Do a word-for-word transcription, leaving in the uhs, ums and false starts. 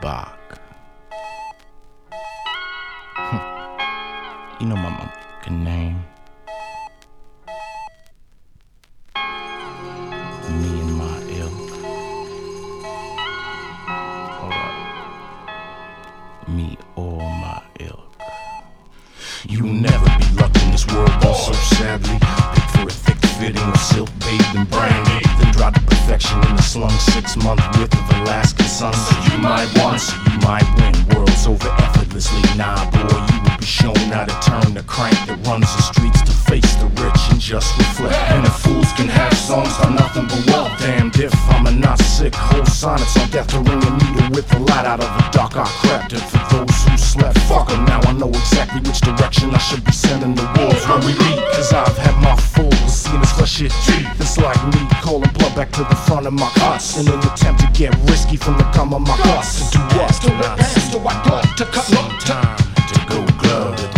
Bach. You know my motherfucking name. Me and my ilk. Hold up. Me or my ilk. You'll never be lucky in this world, though, so sadly. Pick for a thick fitting of silk bathed in brandy, then dry to perfection in the slung six month width of Alaskan sun. So you might want, so you might win. Worlds over effortlessly. Nah, boy, you will be shown how to turn the crank that runs the streets to face the rich and just reflect. And if fools can have songs are nothing but wealth, damned if I'm a not sick. Whole sonnets on death to ring a needle with the light out of the dark I crept. And for those who slept, fuck 'em, now I know exactly which direction I should be sending the wolves when we meet. Cause I've had my full seen this for shit cheap. It's like me calling blood back to the front of my cuts in an attempt to get risky from the gum of my guts. To do what? To advance, to what? To cut, time to go glove.